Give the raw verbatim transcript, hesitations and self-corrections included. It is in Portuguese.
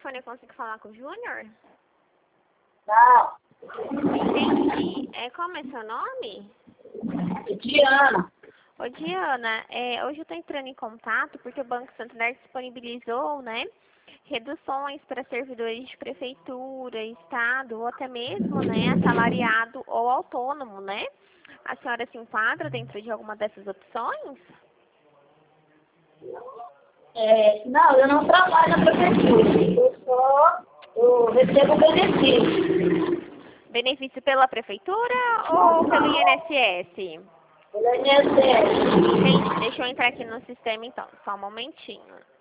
telefone eu consigo falar com o Júnior? Não. Entendi. É, como é seu nome? Diana. Ô, Diana, é, hoje eu estou entrando em contato porque o Banco Santander disponibilizou, né, reduções para servidores de prefeitura, estado, ou até mesmo, né, assalariado ou autônomo, né? A senhora se enquadra dentro de alguma dessas opções? É, não, eu não trabalho na prefeitura. Eu só eu recebo benefício. Benefício pela prefeitura ou pelo I N S S? Pelo I N S S. Entendi. Deixa eu entrar aqui no sistema então, só um momentinho.